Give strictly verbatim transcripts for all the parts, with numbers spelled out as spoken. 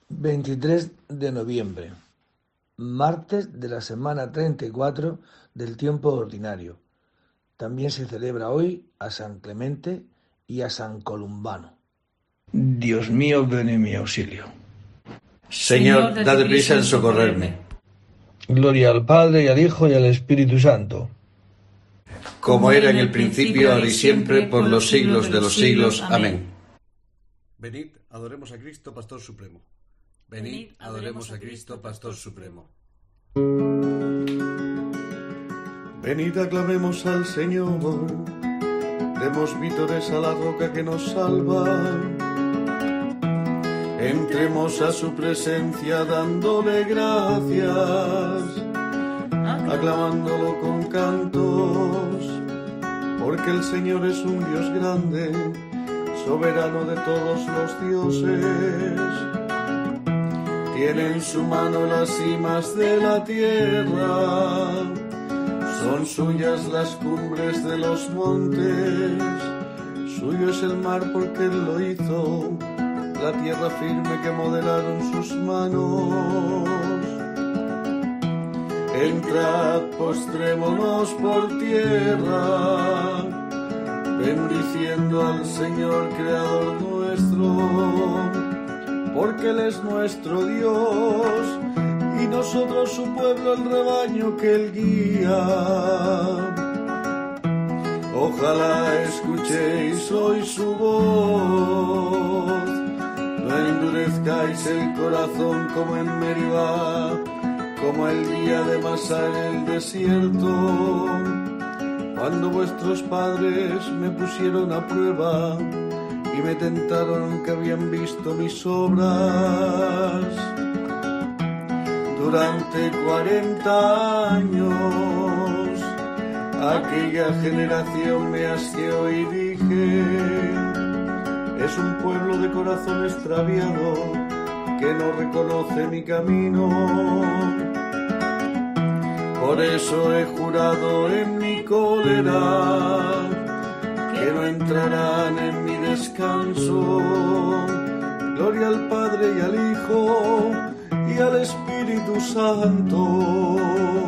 veintitrés de noviembre, martes de la semana treinta y cuatro del tiempo ordinario. También se celebra hoy a San Clemente y a San Columbano. Dios mío, ven en mi auxilio. Señor, date prisa en socorrerme. Gloria al Padre, y al Hijo, y al Espíritu Santo. Como era en el principio, ahora y siempre, por los siglos de los siglos. Amén. Venid, adoremos a Cristo, Pastor Supremo. Venid, adoremos a Cristo, Pastor Supremo. Venid, aclamemos al Señor, demos vítores a la roca que nos salva. Entremos a su presencia dándole gracias, aclamándolo con cantos, porque el Señor es un Dios grande, soberano de todos los dioses. Tiene en su mano las cimas de la tierra, son suyas las cumbres de los montes, suyo es el mar porque Él lo hizo, la tierra firme que modelaron sus manos. Entrad, postrémonos por tierra, bendiciendo al Señor Creador nuestro, porque Él es nuestro Dios, y nosotros su pueblo, el rebaño que Él guía. Ojalá escuchéis hoy su voz, no endurezcáis el corazón como en Meribá, como el día de Masá en el desierto, cuando vuestros padres me pusieron a prueba y me tentaron aunque habían visto mis obras. Durante cuarenta años aquella generación me asqueó y dije: es un pueblo de corazón extraviado que no reconoce mi camino. Por eso he jurado en mi cólera que no entrarán en mi descanso. Gloria al Padre y al Hijo y al Espíritu Santo,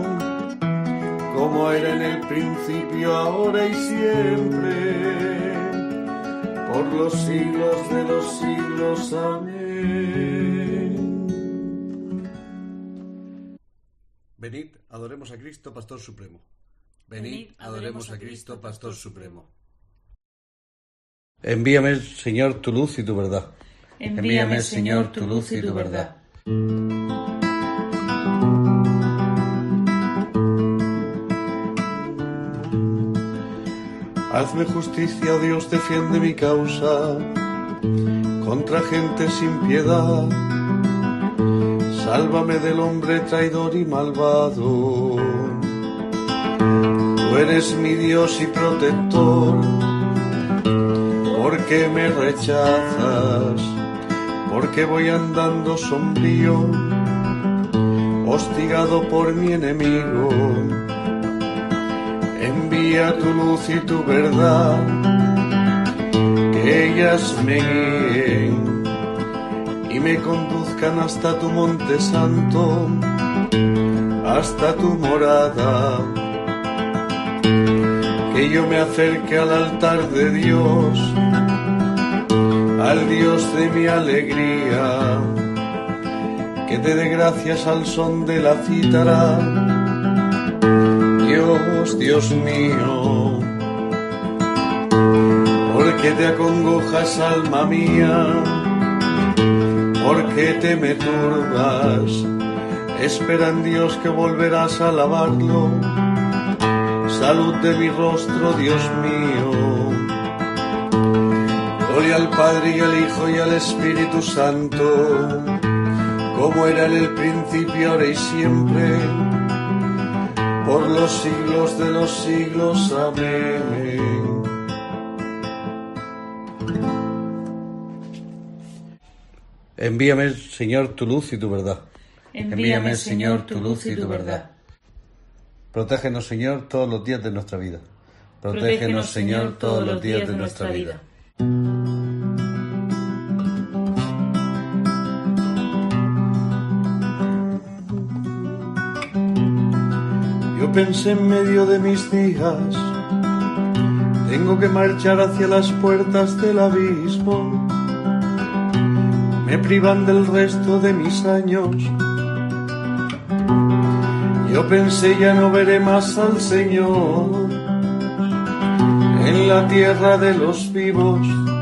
como era en el principio, ahora y siempre, por los siglos de los siglos. Amén. Venid, adoremos a Cristo, Pastor Supremo. Venid, adoremos a Cristo, Pastor Supremo. Envíame, Señor, tu luz y tu verdad. Envíame, Señor, tu luz y tu verdad. Hazme justicia, oh Dios, defiende mi causa contra gente sin piedad. Sálvame del hombre traidor y malvado. Tú eres mi Dios y protector. ¿Por qué me rechazas? ¿Por qué voy andando sombrío, hostigado por mi enemigo? Envía tu luz y tu verdad, que ellas me guíen y me conduzcan hasta tu monte santo, hasta tu morada. Que yo me acerque al altar de Dios, al Dios de mi alegría, que te dé gracias al son de la cítara. Dios, Dios mío, ¿por qué te acongojas, alma mía? ¿Por qué te me turbas? Espera en Dios que volverás a alabarlo. Salud de mi rostro, Dios mío. Gloria al Padre y al Hijo y al Espíritu Santo, como era en el principio, ahora y siempre, por los siglos de los siglos. Amén. Envíame, Señor, tu luz y tu verdad. Envíame, Señor, tu luz y tu verdad. Protégenos, Señor, todos los días de nuestra vida. Protégenos, Señor, todos los días de nuestra vida. pensé en medio de mis días, tengo que marchar hacia las puertas del abismo. Me privan del resto de mis años. Yo pensé ya no veré más al Señor en la tierra de los vivos.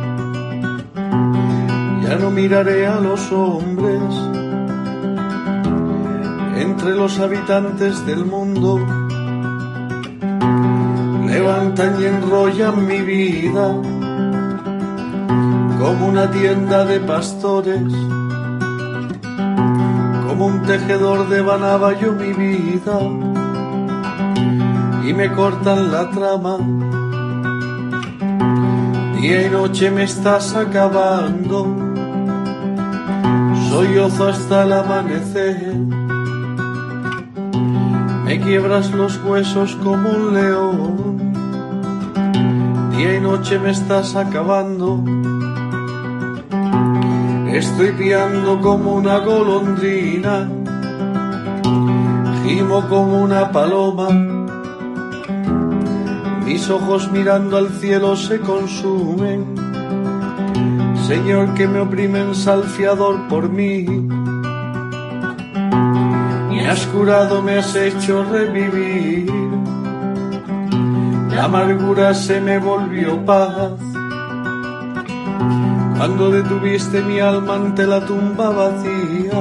Ya no miraré a los hombres entre los habitantes del mundo. Levantan y enrollan mi vida como una tienda de pastores. Como un tejedor devanaba yo mi vida y me cortan la trama. Día y noche me estás acabando, sollozo hasta el amanecer. Me quiebras los huesos como un león, día y noche me estás acabando. Estoy piando como una golondrina, gimo como una paloma. Mis ojos mirando al cielo se consumen. Señor, que me oprimen salfiador por mí. Me has curado, me has hecho revivir. La amargura se me volvió paz. Cuando detuviste mi alma ante la tumba vacía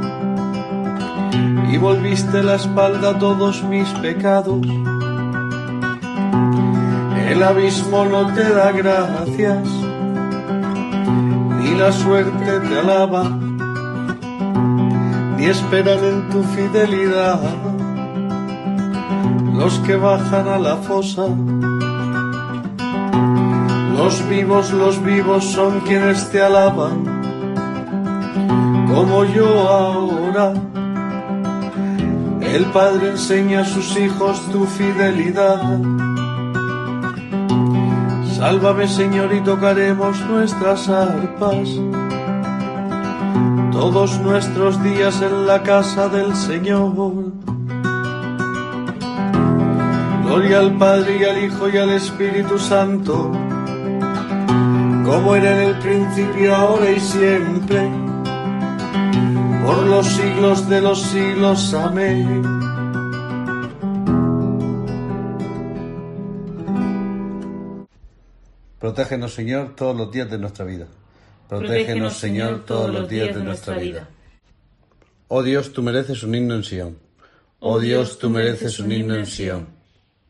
y volviste la espalda a todos mis pecados, el abismo no te da gracias, ni la suerte te alaba, ni esperan en tu fidelidad los que bajan a la fosa. Los vivos, los vivos son quienes te alaban, como yo ahora. El Padre enseña a sus hijos tu fidelidad. Sálvame, Señor, y tocaremos nuestras arpas todos nuestros días en la casa del Señor. Gloria al Padre y al Hijo y al Espíritu Santo, como era en el principio, ahora y siempre, por los siglos de los siglos. Amén. Protégenos, Señor, todos los días de nuestra vida. Protégenos, Señor, todos los días de nuestra vida. Oh Dios, tú mereces un himno en Sión. Oh Dios, tú mereces un himno en Sión.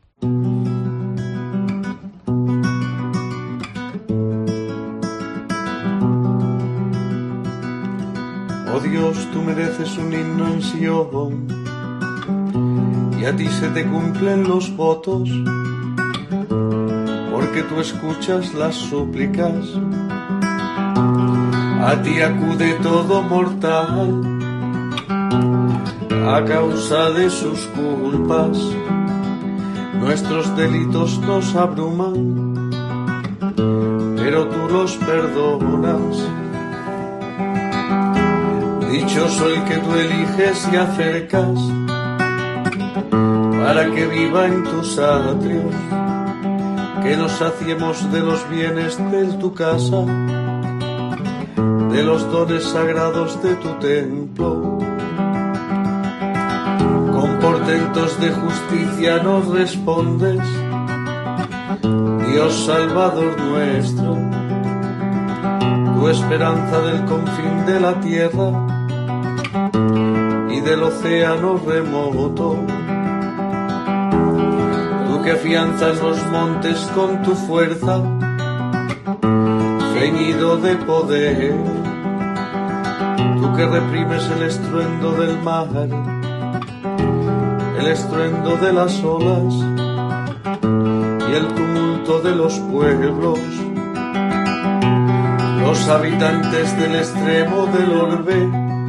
Oh Dios, tú mereces un himno en Sión, y a ti se te cumplen los votos, porque tú escuchas las súplicas. A ti acude todo mortal, a causa de sus culpas. Nuestros delitos nos abruman, pero tú los perdonas. Dichoso el que tú eliges y acercas, para que viva en tus atrios, que nos saciemos de los bienes de tu casa, de los dones sagrados de tu templo. Con portentos de justicia nos respondes, Dios Salvador nuestro, tu esperanza del confín de la tierra y del océano remoto. Tú que afianzas los montes con tu fuerza, ceñido de poder. Tú que reprimes el estruendo del mar, el estruendo de las olas y el tumulto de los pueblos. Los habitantes del extremo del orbe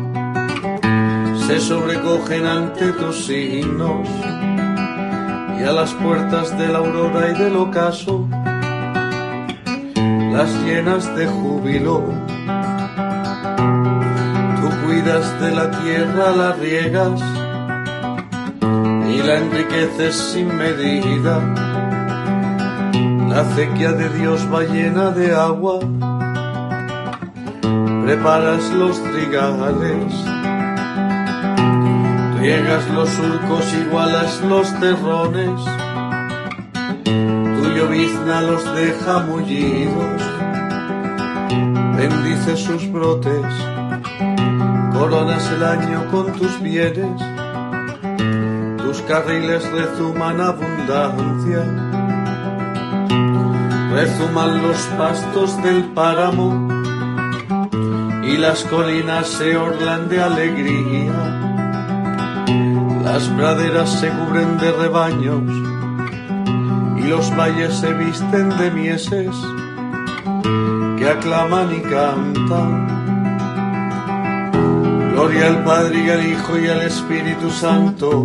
se sobrecogen ante tus signos, y a las puertas de la aurora y del ocaso las llenas de júbilo. Tú cuidas de la tierra, la riegas y y la enriqueces sin medida. La acequia de Dios va llena de agua, preparas los trigales, riegas los surcos, igualas los terrones, tu llovizna los deja mullidos, bendices sus brotes, coronas el año con tus bienes, tus carriles rezuman abundancia, rezuman los pastos del páramo y las colinas se orlan de alegría, las praderas se cubren de rebaños y los valles se visten de mieses que aclaman y cantan. Gloria al Padre y al Hijo y al Espíritu Santo,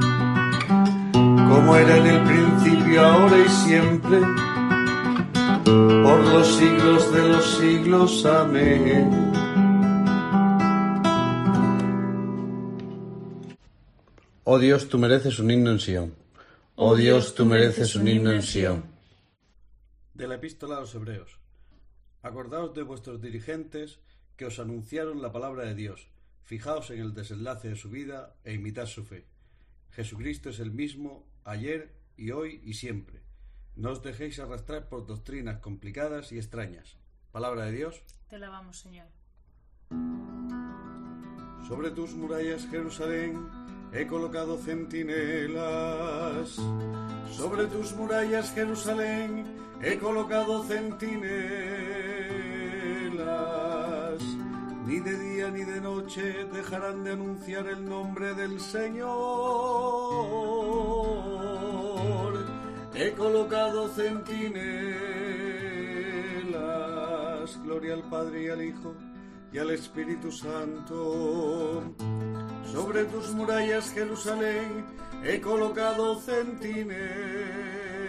como era en el principio, ahora y siempre, por los siglos de los siglos. Amén. Oh Dios, tú mereces un himno en Sión. Oh Dios, tú mereces un himno en Sión. De la Epístola a los Hebreos. Acordaos de vuestros dirigentes que os anunciaron la palabra de Dios. Fijaos en el desenlace de su vida e imitad su fe. Jesucristo es el mismo ayer y hoy y siempre. No os dejéis arrastrar por doctrinas complicadas y extrañas. Palabra de Dios. Te alabamos, Señor. Sobre tus murallas, Jerusalén, he colocado centinelas. Sobre tus murallas, Jerusalén, he colocado centinelas. Ni de día ni de noche dejarán de anunciar el nombre del Señor. He colocado centinelas. Gloria al Padre y al Hijo y al Espíritu Santo. Sobre tus murallas, Jerusalén, he colocado centinelas.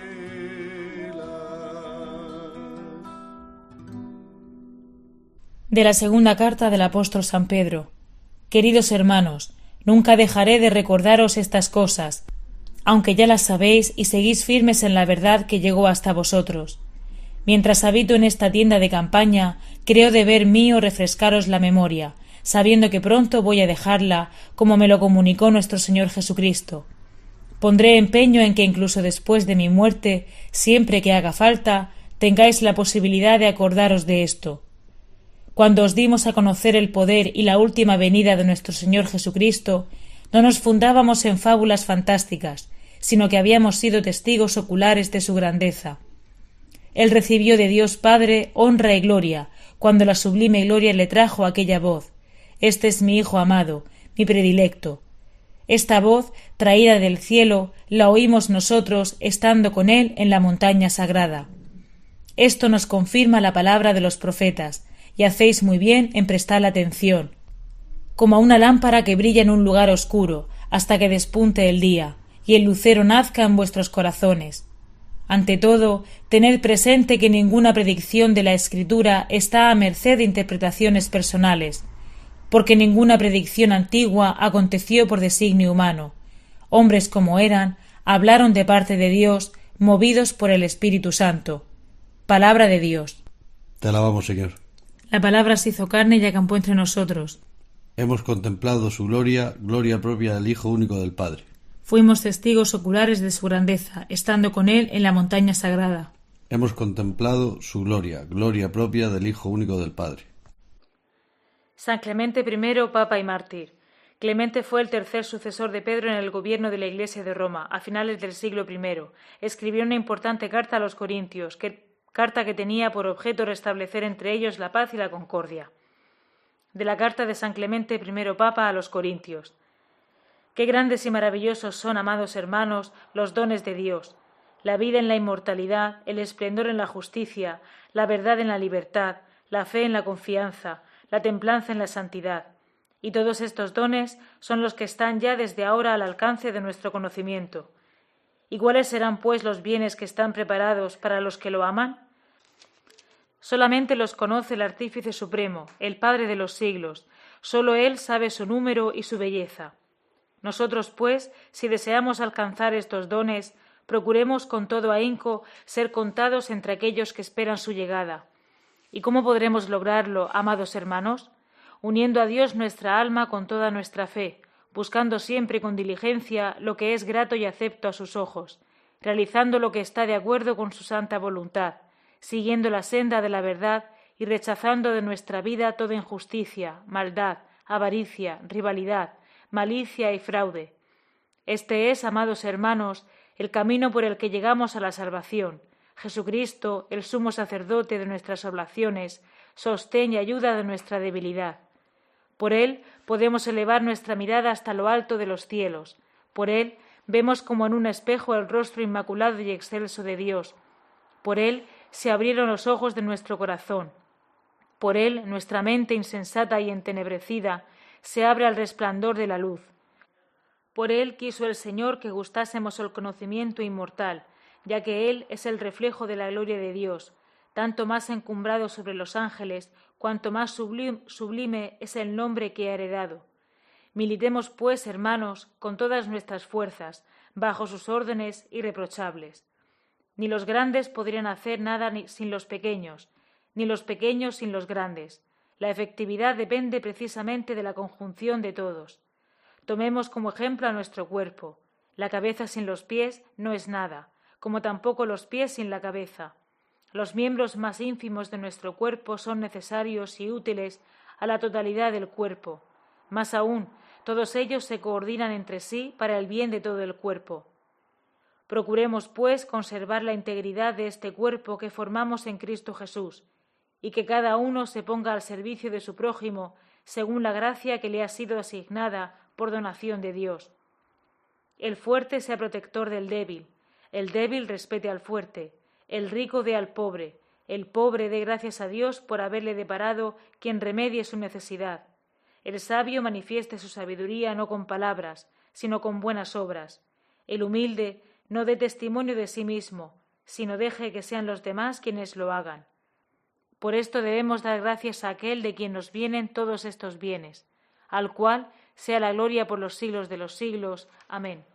De la segunda carta del apóstol San Pedro. Queridos hermanos, nunca dejaré de recordaros estas cosas, aunque ya las sabéis y seguís firmes en la verdad que llegó hasta vosotros. Mientras habito en esta tienda de campaña, creo deber mío refrescaros la memoria, sabiendo que pronto voy a dejarla, como me lo comunicó nuestro Señor Jesucristo. Pondré empeño en que incluso después de mi muerte, siempre que haga falta, tengáis la posibilidad de acordaros de esto. Cuando os dimos a conocer el poder y la última venida de nuestro Señor Jesucristo, no nos fundábamos en fábulas fantásticas, sino que habíamos sido testigos oculares de su grandeza. Él recibió de Dios Padre honra y gloria, cuando la sublime gloria le trajo aquella voz: «Este es mi Hijo amado, mi predilecto». Esta voz, traída del cielo, la oímos nosotros estando con él en la montaña sagrada. Esto nos confirma la palabra de los profetas, y hacéis muy bien en prestarle atención. Como a una lámpara que brilla en un lugar oscuro, hasta que despunte el día, y el lucero nazca en vuestros corazones. Ante todo, tened presente que ninguna predicción de la Escritura está a merced de interpretaciones personales, porque ninguna predicción antigua aconteció por designio humano. Hombres como eran, hablaron de parte de Dios, movidos por el Espíritu Santo. Palabra de Dios. Te alabamos, Señor. La palabra se hizo carne y acampó entre nosotros. Hemos contemplado su gloria, gloria propia del Hijo único del Padre. Fuimos testigos oculares de su grandeza, estando con él en la montaña sagrada. Hemos contemplado su gloria, gloria propia del Hijo único del Padre. San Clemente primero, Papa y mártir. Clemente fue el tercer sucesor de Pedro en el gobierno de la Iglesia de Roma, a finales del siglo primero. Escribió una importante carta a los corintios, que, carta que tenía por objeto restablecer entre ellos la paz y la concordia. De la carta de San Clemente primero, Papa, a los corintios. Qué grandes y maravillosos son, amados hermanos, los dones de Dios, la vida en la inmortalidad, el esplendor en la justicia, la verdad en la libertad, la fe en la confianza, la templanza en la santidad. Y todos estos dones son los que están ya desde ahora al alcance de nuestro conocimiento. ¿Y cuáles serán, pues, los bienes que están preparados para los que lo aman? Solamente los conoce el Artífice Supremo, el Padre de los siglos. Solo Él sabe su número y su belleza. Nosotros, pues, si deseamos alcanzar estos dones, procuremos con todo ahínco ser contados entre aquellos que esperan su llegada. ¿Y cómo podremos lograrlo, amados hermanos? Uniendo a Dios nuestra alma con toda nuestra fe, buscando siempre con diligencia lo que es grato y acepto a sus ojos, realizando lo que está de acuerdo con su santa voluntad, siguiendo la senda de la verdad y rechazando de nuestra vida toda injusticia, maldad, avaricia, rivalidad, malicia y fraude. Este es, amados hermanos, el camino por el que llegamos a la salvación. Jesucristo, el sumo sacerdote de nuestras oblaciones, sostén y ayuda de nuestra debilidad. Por Él podemos elevar nuestra mirada hasta lo alto de los cielos. Por Él vemos como en un espejo el rostro inmaculado y excelso de Dios. Por Él se abrieron los ojos de nuestro corazón. Por Él nuestra mente insensata y entenebrecida se abre al resplandor de la luz. Por Él quiso el Señor que gustásemos el conocimiento inmortal, ya que Él es el reflejo de la gloria de Dios, tanto más encumbrado sobre los ángeles, cuanto más sublime, sublime es el nombre que ha heredado. Militemos, pues, hermanos, con todas nuestras fuerzas, bajo sus órdenes irreprochables. Ni los grandes podrían hacer nada ni sin los pequeños, ni los pequeños sin los grandes. La efectividad depende precisamente de la conjunción de todos. Tomemos como ejemplo a nuestro cuerpo. La cabeza sin los pies no es nada, como tampoco los pies sin la cabeza. Los miembros más ínfimos de nuestro cuerpo son necesarios y útiles a la totalidad del cuerpo. Más aún, todos ellos se coordinan entre sí para el bien de todo el cuerpo. Procuremos, pues, conservar la integridad de este cuerpo que formamos en Cristo Jesús, y que cada uno se ponga al servicio de su prójimo según la gracia que le ha sido asignada por donación de Dios. El fuerte sea protector del débil, el débil respete al fuerte, el rico dé al pobre, el pobre dé gracias a Dios por haberle deparado quien remedie su necesidad. El sabio manifieste su sabiduría no con palabras, sino con buenas obras. El humilde no dé testimonio de sí mismo, sino deje que sean los demás quienes lo hagan. Por esto debemos dar gracias a aquel de quien nos vienen todos estos bienes, al cual sea la gloria por los siglos de los siglos. Amén.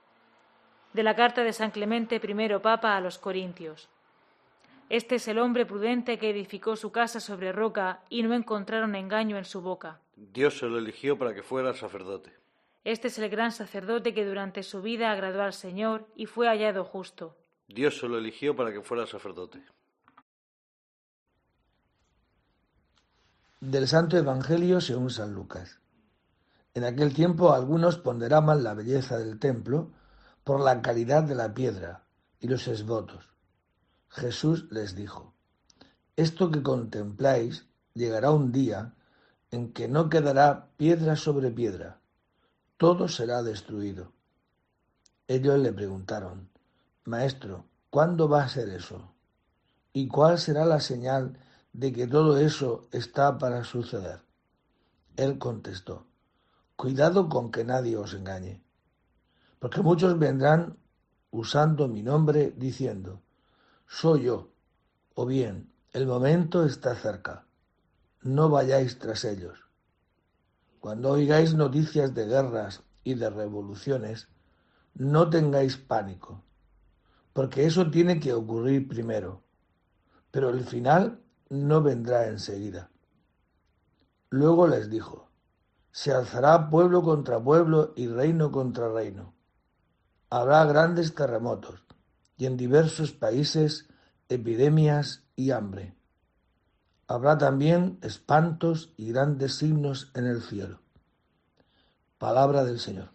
De la carta de San Clemente I, Papa, a los Corintios. Este es el hombre prudente que edificó su casa sobre roca y no encontraron engaño en su boca. Dios se lo eligió para que fuera sacerdote. Este es el gran sacerdote que durante su vida agradó al Señor y fue hallado justo. Dios se lo eligió para que fuera sacerdote. Del Santo Evangelio según San Lucas. En aquel tiempo algunos ponderaban la belleza del templo por la calidad de la piedra y los esvotos. Jesús les dijo: Esto que contempláis llegará un día en que no quedará piedra sobre piedra, todo será destruido. Ellos le preguntaron: Maestro, ¿cuándo va a ser eso? ¿Y cuál será la señal de que todo eso está para suceder? Él contestó: Cuidado con que nadie os engañe, porque muchos vendrán usando mi nombre diciendo: Soy yo, o bien, el momento está cerca, no vayáis tras ellos. Cuando oigáis noticias de guerras y de revoluciones, no tengáis pánico, porque eso tiene que ocurrir primero, pero el final no vendrá enseguida. Luego les dijo: Se alzará pueblo contra pueblo y reino contra reino. Habrá grandes terremotos y en diversos países epidemias y hambre. Habrá también espantos y grandes signos en el cielo. Palabra del Señor.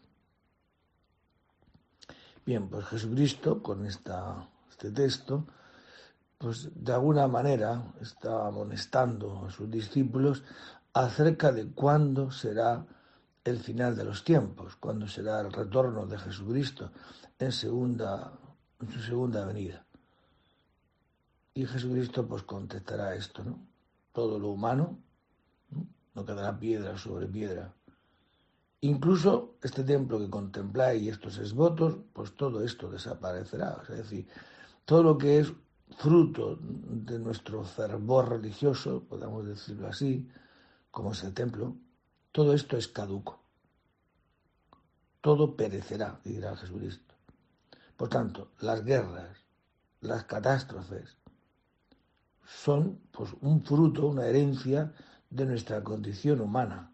Bien, pues Jesucristo, con esta, este texto, pues de alguna manera está amonestando a sus discípulos acerca de cuándo será el final de los tiempos, cuándo será el retorno de Jesucristo en, segunda, en su segunda venida. Y Jesucristo pues contestará esto, ¿no? Todo lo humano, ¿no? No quedará piedra sobre piedra. Incluso este templo que contempláis y estos esvotos, pues todo esto desaparecerá. Es decir, todo lo que es fruto de nuestro fervor religioso, podemos decirlo así, como es el templo, todo esto es caduco. todo perecerá, dirá Jesucristo. Por tanto, las guerras, las catástrofes, son pues un fruto, una herencia de nuestra condición humana.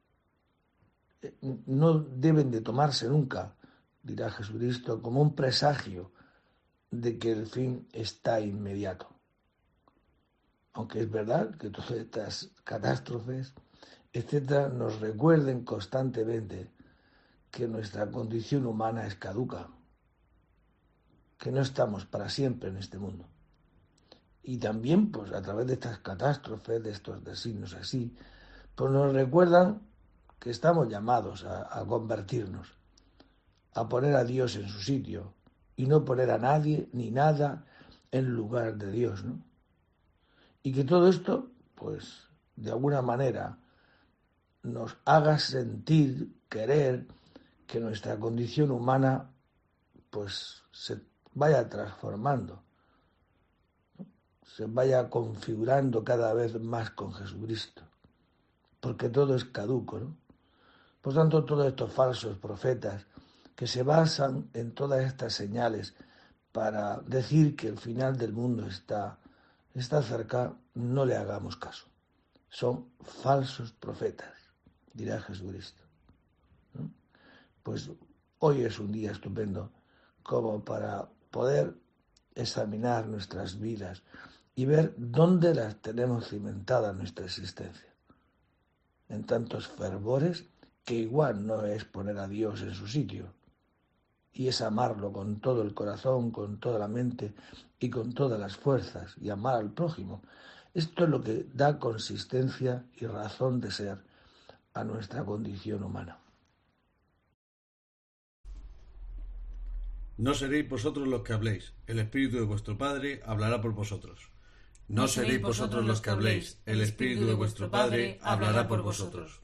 No deben de tomarse nunca, dirá Jesucristo, como un presagio de que el fin está inmediato. Aunque es verdad que todas estas catástrofes, etcétera, nos recuerden constantemente que nuestra condición humana es caduca, que no estamos para siempre en este mundo. Y también, pues a través de estas catástrofes, de estos designios así, pues nos recuerdan que estamos llamados a, a convertirnos, a poner a Dios en su sitio y no poner a nadie ni nada en lugar de Dios, ¿no? Y que todo esto, pues, de alguna manera nos haga sentir, querer que nuestra condición humana, pues, se vaya transformando, ¿no? Se vaya configurando cada vez más con Jesucristo, porque todo es caduco, ¿no? Por tanto, todos estos falsos profetas que se basan en todas estas señales para decir que el final del mundo está, está cerca, no le hagamos caso. Son falsos profetas, dirá Jesucristo, ¿no? Pues hoy es un día estupendo como para poder examinar nuestras vidas y ver dónde las tenemos cimentada nuestra existencia. En tantos fervores que igual no es poner a Dios en su sitio, y es amarlo con todo el corazón, con toda la mente y con todas las fuerzas, y amar al prójimo. Esto es lo que da consistencia y razón de ser a nuestra condición humana. No seréis vosotros los que habléis, el Espíritu de vuestro Padre hablará por vosotros. No seréis vosotros los que habléis, el Espíritu de vuestro Padre hablará por vosotros.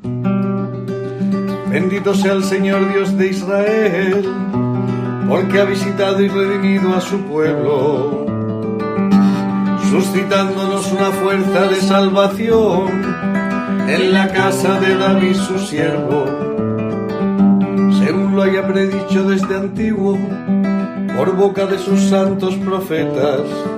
Bendito sea el Señor Dios de Israel, porque ha visitado y redimido a su pueblo, suscitándonos una fuerza de salvación en la casa de David su siervo, según lo haya predicho desde antiguo por boca de sus santos profetas.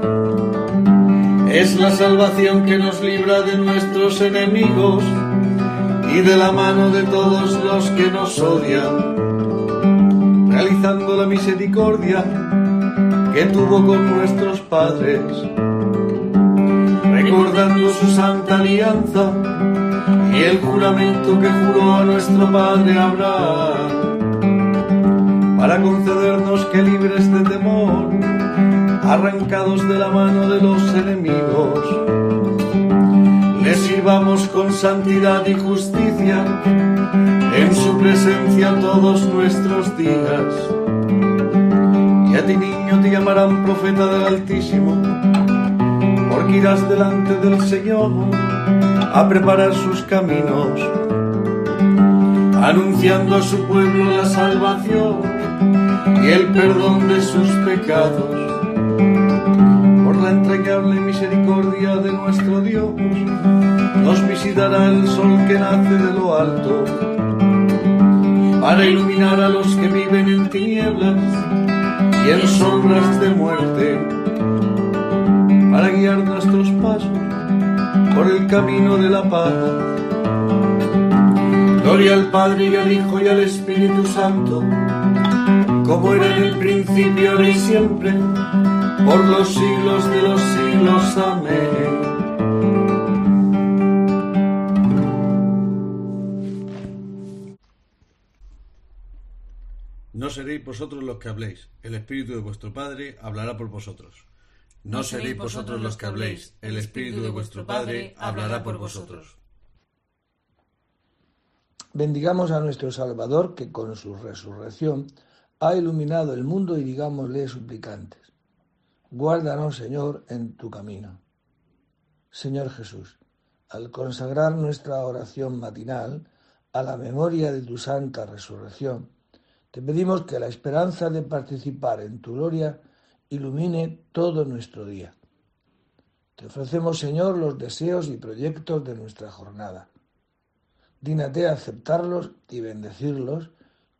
Es la salvación que nos libra de nuestros enemigos y de la mano de todos los que nos odian, realizando la misericordia que tuvo con nuestros padres, recordando su santa alianza y el juramento que juró a nuestro padre Abraham, para concedernos que, libres de temor, arrancados de la mano de los enemigos, le sirvamos con santidad y justicia en su presencia todos nuestros días. Y a ti, niño, te llamarán profeta del Altísimo, porque irás delante del Señor a preparar sus caminos, anunciando a su pueblo la salvación y el perdón de sus pecados. Por la entrañable misericordia de nuestro Dios, nos visitará el sol que nace de lo alto, para iluminar a los que viven en tinieblas y en sombras de muerte, para guiar nuestros pasos por el camino de la paz. Gloria al Padre y al Hijo y al Espíritu Santo, como era en el principio, ahora y siempre, por los siglos de los siglos. Amén. No seréis vosotros los que habléis, el Espíritu de vuestro Padre hablará por vosotros. No seréis vosotros los que habléis, el Espíritu de vuestro Padre hablará por vosotros. Bendigamos a nuestro Salvador, que con su resurrección ha iluminado el mundo, y digámosle suplicantes: guárdanos, Señor, en tu camino. Señor Jesús, al consagrar nuestra oración matinal a la memoria de tu santa resurrección, te pedimos que la esperanza de participar en tu gloria ilumine todo nuestro día. Te ofrecemos, Señor, los deseos y proyectos de nuestra jornada. Dígnate aceptarlos y bendecirlos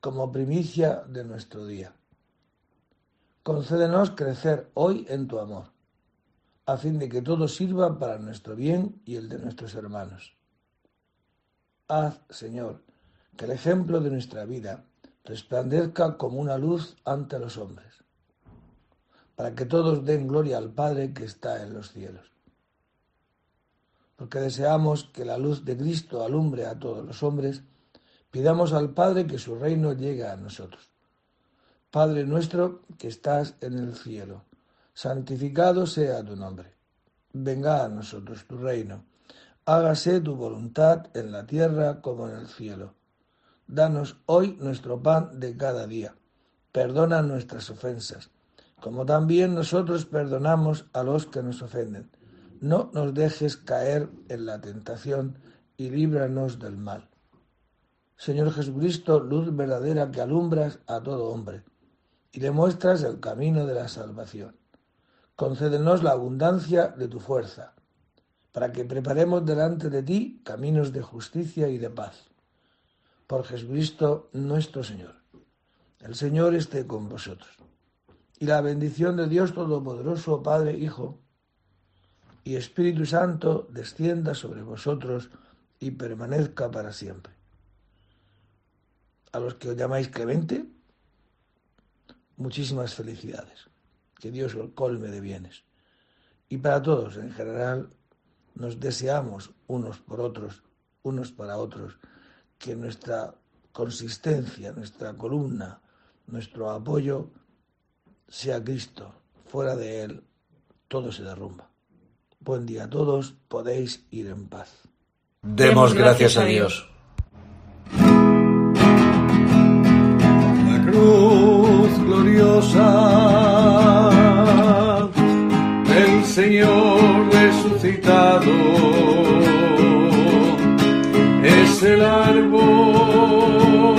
como primicia de nuestro día. Concédenos crecer hoy en tu amor, a fin de que todo sirva para nuestro bien y el de nuestros hermanos. Haz, Señor, que el ejemplo de nuestra vida resplandezca como una luz ante los hombres, para que todos den gloria al Padre que está en los cielos. Porque deseamos que la luz de Cristo alumbre a todos los hombres, pidamos al Padre que su reino llegue a nosotros. Padre nuestro que estás en el cielo, santificado sea tu nombre. Venga a nosotros tu reino. Hágase tu voluntad en la tierra como en el cielo. Danos hoy nuestro pan de cada día. Perdona nuestras ofensas, como también nosotros perdonamos a los que nos ofenden. No nos dejes caer en la tentación y líbranos del mal. Señor Jesucristo, luz verdadera que alumbras a todo hombre y le muestras el camino de la salvación. Concédenos la abundancia de tu fuerza, para que preparemos delante de ti caminos de justicia y de paz. Por Jesucristo nuestro Señor. El Señor esté con vosotros. Y la bendición de Dios Todopoderoso, Padre, Hijo y Espíritu Santo, descienda sobre vosotros y permanezca para siempre. A los que os llamáis Clemente, muchísimas felicidades. Que Dios os colme de bienes. Y para todos en general, nos deseamos unos por otros, unos para otros, que nuestra consistencia, nuestra columna, nuestro apoyo sea Cristo. Fuera de Él, todo se derrumba. Buen día a todos, podéis ir en paz. Demos gracias a Dios. La cruz gloriosa del Señor resucitado es el árbol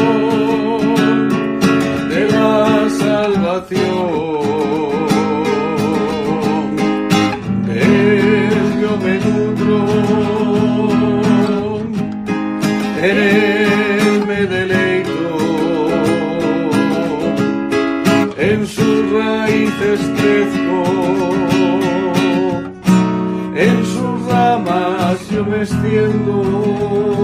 de la salvación. De él yo me nutro, en él me deleito, en sus raíces crezco, en sus ramas yo me extiendo.